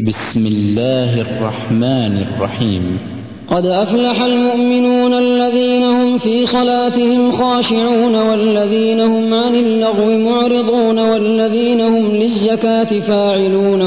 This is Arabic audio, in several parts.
بسم الله الرحمن الرحيم. قد أفلح المؤمنون الذين هم في صلاتهم خاشعون والذين هم عن اللغو معرضون والذين هم للزكاة فاعلون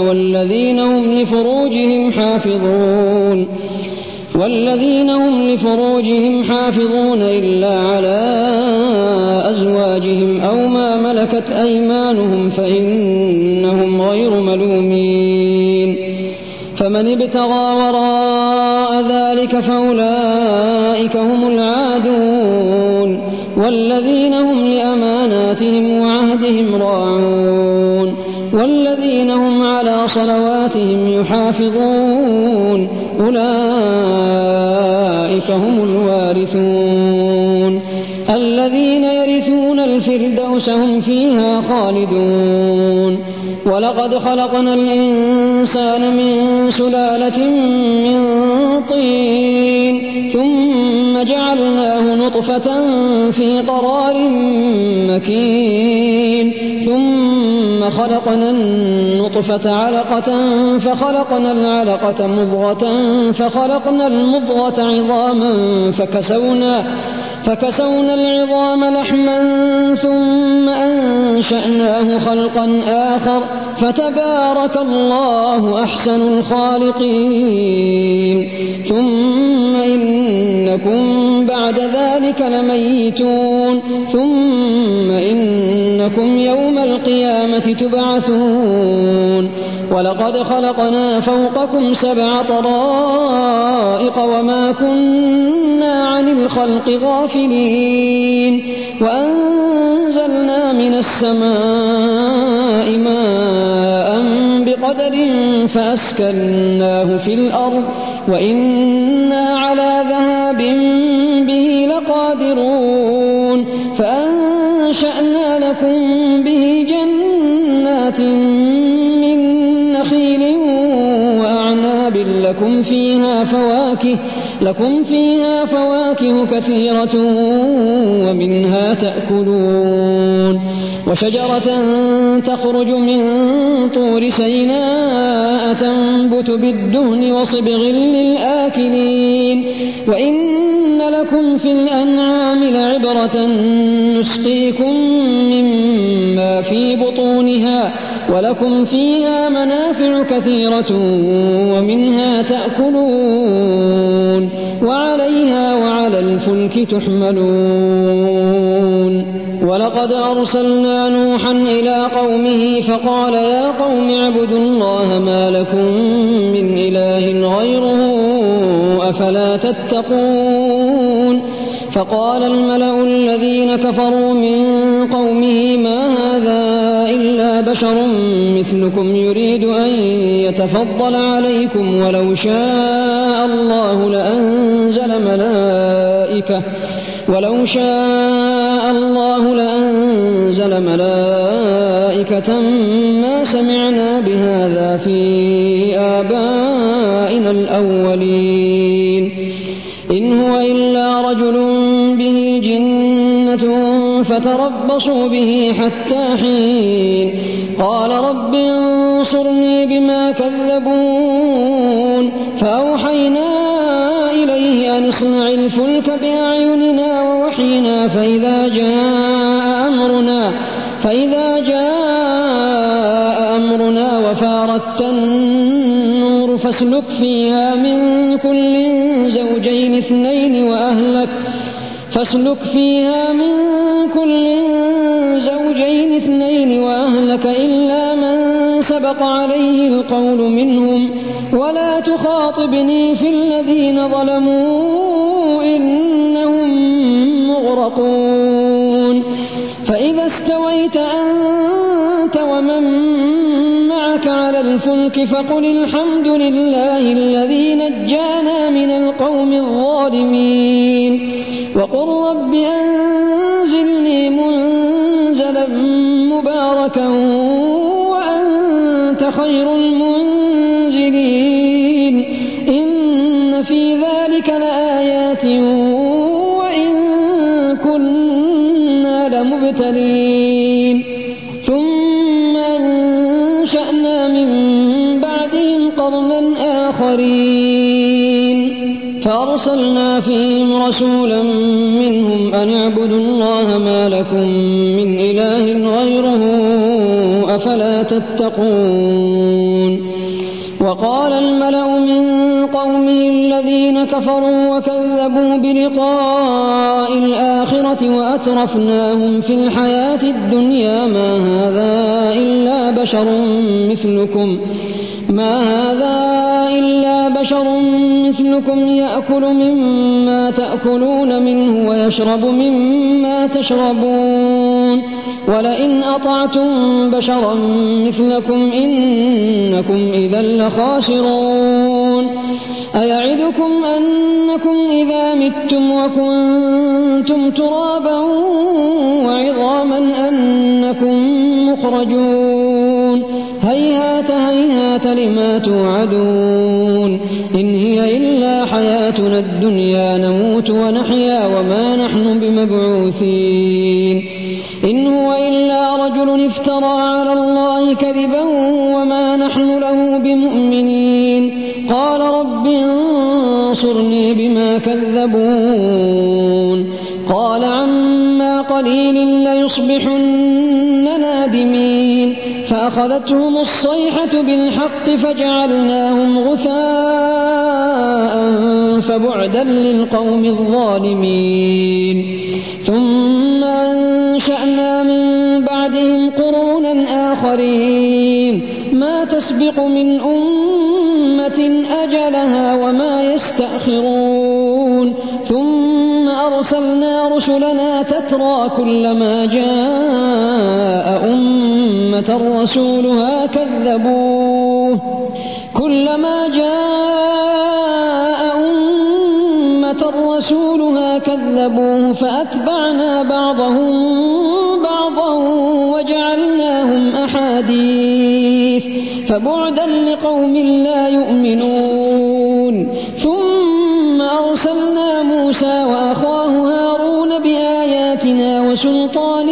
والذين هم لفروجهم حافظون إلا على أزواجهم أو ما ملكت أيمانهم فإنهم غير ملومين. فمن ابتغى وراء ذلك فأولئك هم العادون والذين هم لأماناتهم وعهدهم راعون والذين هم على صلواتهم يحافظون أولئك هم الوارثون الذين يرثون الفردوس هم فيها خالدون. ولقد خلقنا الإنسان من سلالة من طين ثم جعلناه نطفة في قرار مكين ثم خلقنا النطفة علقة فخلقنا العلقة مضغة فخلقنا المضغة عظاما فكسونا العظام لحما ثم أنشأناه خلقا آخر فتبارك الله أحسن الخالقين. ثم إنكم بعد ذلك لميتون ثم إنكم يوم القيامة تبعثون. ولقد خلقنا فوقكم 7 طرائق وما كنا عن الخلق غافلين وأنزلنا من السماء ماء بقدر فأسكناه في الأرض وإنا على ذهاب به لقادرون. فأنشأنا لكم به جنات من نخيل وأعناب لكم فيها فواكه كثيرة ومنها تأكلون. وشجرة تخرج من طور سيناء تنبت بالدهن وصبغ للآكلين. وإن لكم في الأنعام لعبرة نسقيكم مما في بطونها ولكم فيها منافع كثيرة ومنها تأكلون وعليها وعلى الفلك تحملون. ولقد أرسلنا نوحا إلى قومه فقال يا قوم اعبدوا الله ما لكم من إله غيره أفلا تتقون. فقال الملأ الذين كفروا من قومه ما هذا إلا بشر مثلكم يريد أن يتفضل عليكم ولو شاء الله لأنزل ملائكة ما سمعنا بهذا في آبائنا الأولين إن هو إلا رجل به جنة فتربصوا به حتى حين. قال رب انصرني بما كذبون. فأوحينا إليه أن اصنع الفلك بأعيننا ووحينا فإذا جاء أمرنا وفارت النور فاسلك فيها من كل زوجين اثنين وأهلك إلا من سبق عليه القول منهم ولا تخاطبني في الذين ظلموا إنهم مغرقون. فإذا استويت أنت ومن معك على الفلك فقل الحمد لله الذي نجانا من القوم الظالمين وقل رب أنزلني منزلا مباركا وأنت خير المنزلين. إن في ذلك لآيات وإن كنا لمبتلين. ثم أنشأنا من بعدهم قرنا آخرين فأرسلنا فيهم رسولا منهم أن اعبدوا الله ما لكم من إله غيره أفلا تتقون. وقال الملأ من قومه الذين كفروا وكذبوا بلقاء الآخرة وأترفناهم في الحياة الدنيا ما هذا إلا بشر مثلكم يأكل مما تأكلون منه ويشرب مما تشربون ولئن أطعتم بشرا مثلكم إنكم إذا لخاسرون. أيعدكم أنكم إذا متم وكنتم ترابا وعظاما أنكم مخرجون هيهات هيهات لما توعدون إن هي إلا حياتنا الدنيا نموت ونحيا وما نحن بمبعوثين إن هو إلا رجل افترى على الله كذبا وما نحن له بمؤمنين. قال رب انصرني بما كذبون. قال عما قليل ليصبحن نادمين فأخذتهم الصيحة بالحق فجعلناهم غثاء فبعدا للقوم الظالمين. ثم أنشأنا من بعدهم قرونا آخرين ما تسبق من أمة أجلها وما يستأخرون ثم أرسلنا رسلنا تترى كلما جاء أمة رسولها كذبوه فأتبعنا بعضهم بعضا وجعلناهم أحاديث فبعدا لقوم لا يؤمنون. ثم أرسلنا موسى وأخاه هارون بآياتنا وسلطان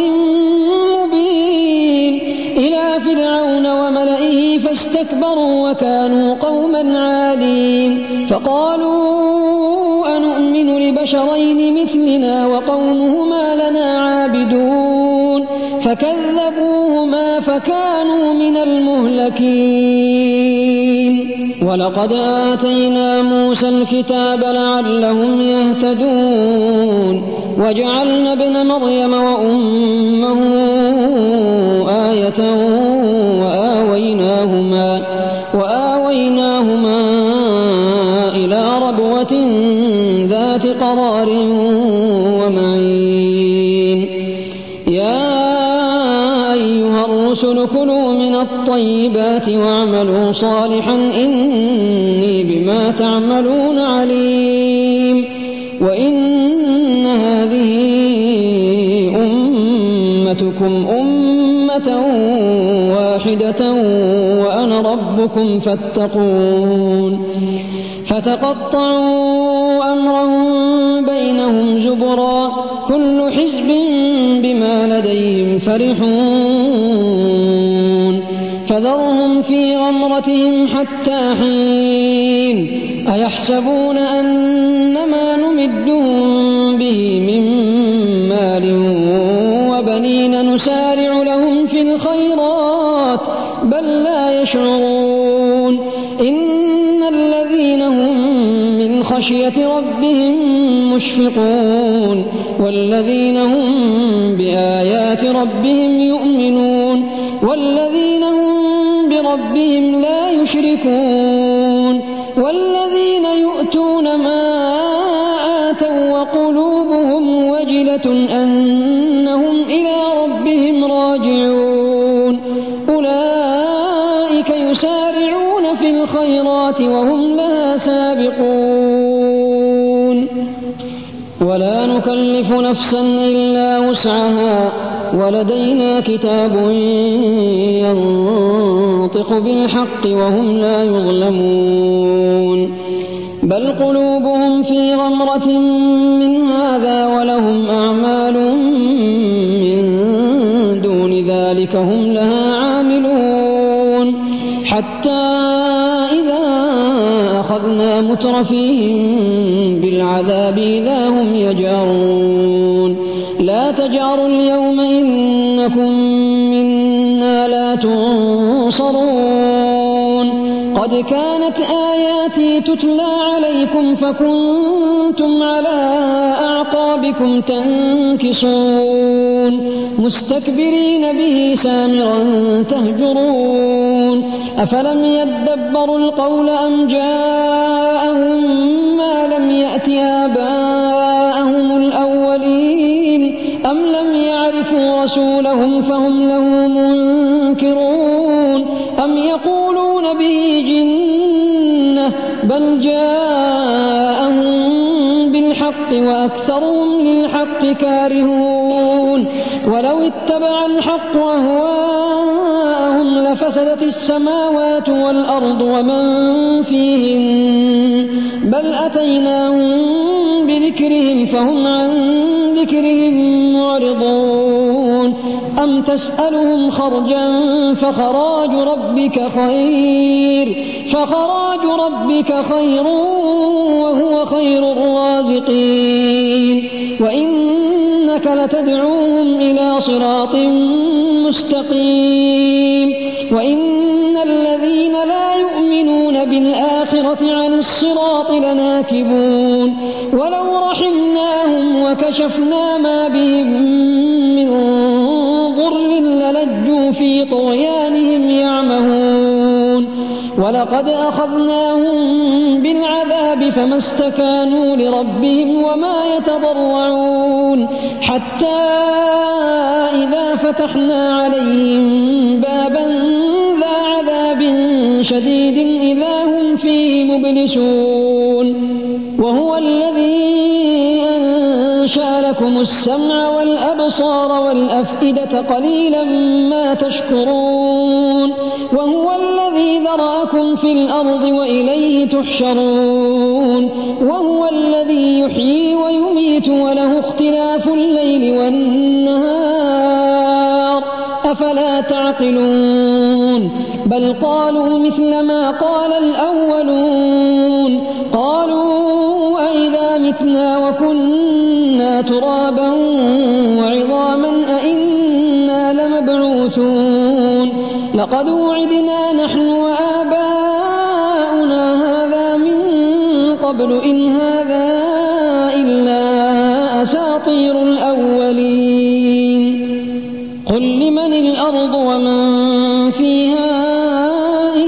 مبين إلى فرعون وملئه فاستكبروا وكانوا قوما عالين فقالوا أنؤمن لبشرين مثلنا وقومهما لنا عابدون فكذبوهما فكانوا من المهلكين. ولقد آتينا موسى الكتاب لعلهم يهتدون وجعلنا ابن مريم وأمه آية وآويناهما إلى ربوة ذات قرار ومعين. يا أيها الرسل كلوا من الطيبات واعملوا صالحا إني بما تعملون عليم. وإن هذه أمتكم أمة واحدة وأنا ربكم فاتقون. فتقطعوا أمرهم بينهم زبرا كل حزب بما لديهم فرحون. فذرهم في غمرتهم حتى حين. أيحسبون أنما نمدهم به من مال وبنين نسارع لهم في الخيرات بل لا يشعرون. إن الذين هم من خشية ربهم مشفقون والذين هم بآيات ربهم يؤمنون والذين هم بربهم لا يشركون والذين يؤتون ما آتوا وقلوبهم وجلة أنهم إلى ربهم راجعون أولئك يسارعون في الخيرات وهم لها سابقون. ولا نكلف نفسا إلا وسعها ولدينا كتاب ينطق بالحق وهم لا يظلمون. بل قلوبهم في غمرة من هذا ولهم أعمال من دون ذلك هم لها عاملون. حتى إذا أخذنا مترفيهم بالعذاب إذا هم يجأرون لا تجأروا اليوم إنكم منا لا تنصرون قد كانت آياتي تتلى عليكم فكنتم على أعقابكم تنكصون مستكبرين به سامرا تهجرون أفلم يدبروا القول أم جاءهم ما لم يأت آباءهم الأولين أم لم يعرفوا رسولهم فهم له منكرون أم يقولون به جنة بل جاءهم بالحق وأكثرهم للحق كارهون ولو اتبع الحق أهواءهم لفسدت السماوات والأرض ومن فيهن بل أتيناهم بذكرهم فهم عن ذكرهم معرضون أم تسألهم خرجا فخراج ربك خير وهو خير الرازقين وإنك لتدعوهم إلى صراط مستقيم وإن الذين لا يؤمنون بالآخرة عن الصراط لناكبون ولو رحمناهم وكشفنا ما بهم من ضر للجوا في طغيانهم يعمهون ولقد أخذناهم بالعذاب فما استكانوا لربهم وما يتضرعون حتى إذا فتحنا عليهم بابا ذا عذاب شديد إذا هم فيه مبلسون وهو الذي أنشأ لكم السمع والأبصار والأفئدة قليلا ما تشكرون وهو الذي ذرأكم في الأرض وإليه تحشرون وهو الذي يحيي ويميت وله اختلاف الليل والنهار أفلا تعقلون بل قالوا مثل ما قال الأولون قالوا أئذا متنا وكنا ترابا وعظاما أئنا لمبعوثون لقد وعدنا نحن وآباؤنا هذا من قبل إن هذا إلا أساطير الأولين قل لمن الأرض ومن فيها إن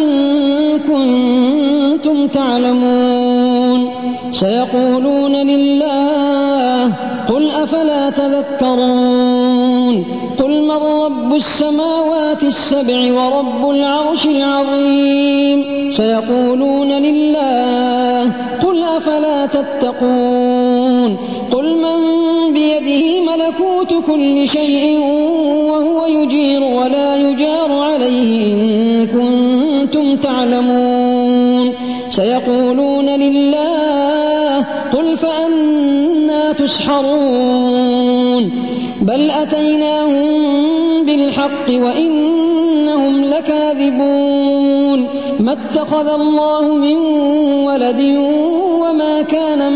كنتم تعلمون سيقولون لله قل أفلا تذكرون قل من رب السماوات السبع ورب العرش العظيم سيقولون لله قل أفلا تتقون قل من بيده ملكوت كل شيء وهو يجير ولا يجار عليه إن كنتم تعلمون سيقولون لله قل فأنى تسحرون بل أتيناهم بالحق وإنهم لكاذبون ما اتخذ الله من ولد وما كان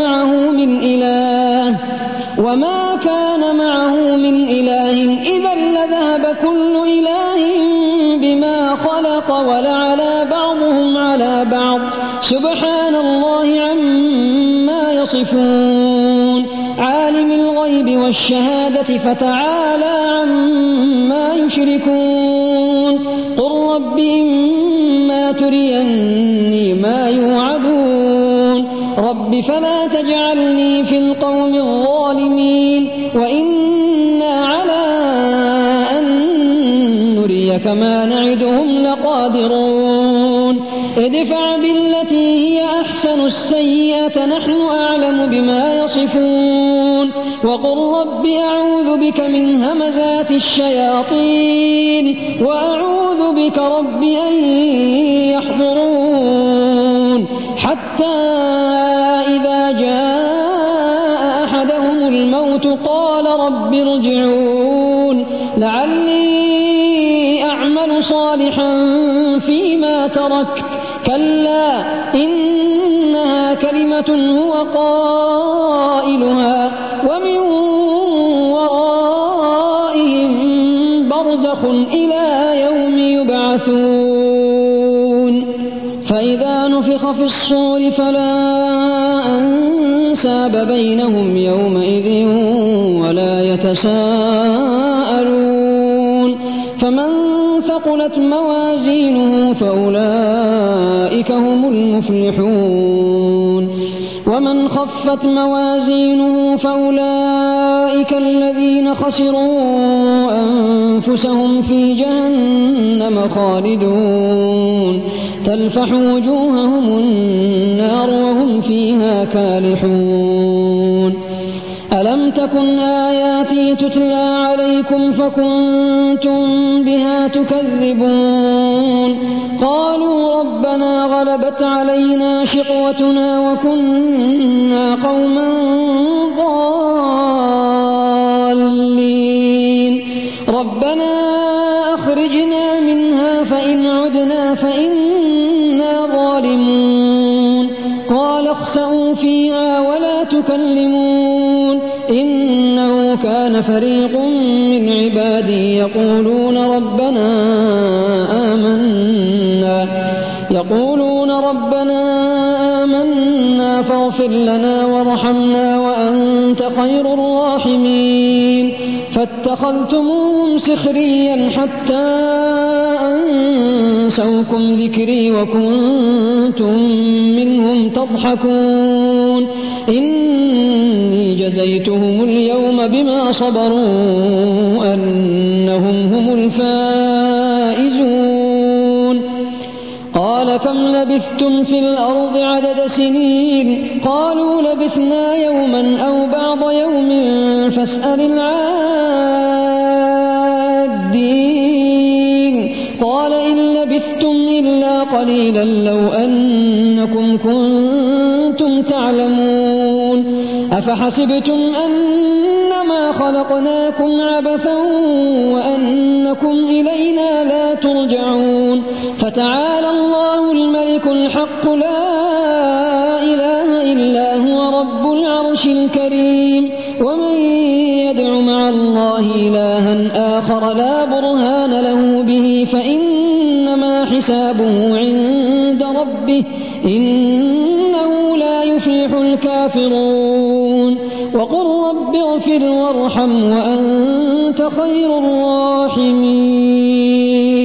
معه من إله إذا لذهب كل إله بما خلق ولعلى بعضهم على بعض سبحان الله عما يصفون عالم الغيب والشهادة فتعالى عما يشركون قل رب إما تريني ما يوعدون رب فلا تجعلني في القوم الظالمين وإنا على أن نريك ما نعدهم لقادرون ادفع بالتي هي أحسن السيئة نحن أعلم بما يصفون وقل رب أعوذ بك من همزات الشياطين وأعوذ بك رب أن يحضرون حتى إذا جاء أحدهم الموت قال رب ارجعون لعلي أعمل صالحا فيما تركت كلا كلمة هو قائلها ومن ورائهم برزخ إلى يوم يبعثون فإذا نفخ في الصور فلا أنساب بينهم يومئذ ولا يتساءلون فمن ثقلت موازينه فأولئك هم المفلحون ومن خفت موازينه فأولئك الذين خسروا أنفسهم في جهنم خالدون تلفح وجوههم النار وهم فيها كالحون ألم تكن آياتي تتلى عليكم فكنتم بها تكذبون قالوا ربنا غلبت علينا شقوتنا وكنا قوما ضالين ربنا أخرجنا منها فإن عدنا فإنا ظالمون قال اخسئوا فيها ولا تكلمون إنه كان فريق من عبادي يقولون ربنا آمنا فاغفر لنا وارحمنا وأنت خير الراحمين فاتخذتموهم سخريا حتى أنسوكم ذكري وكنتم منهم تضحكون إني جزيتهم اليوم بما صبروا أنهم هم الفائزون قال كم لبثتم في الأرض عدد سنين قالوا لبثنا يوما أو بعض يوم فاسأل العادين قال إن لبثتم إلا قليلا لو أنكم كنتم تعلمون أفحسبتم أنما خلقناكم عبثا وأنكم إلينا لا ترجعون فتعالى الله الملك الحق لا إله إلا هو رب العرش الكريم ومن يدع مع الله إلها آخر لا برهان له به فإنما حسابه عند ربه إنه لا يفلح الكافرون وقل رب اغفر وارحم وأنت خير الراحمين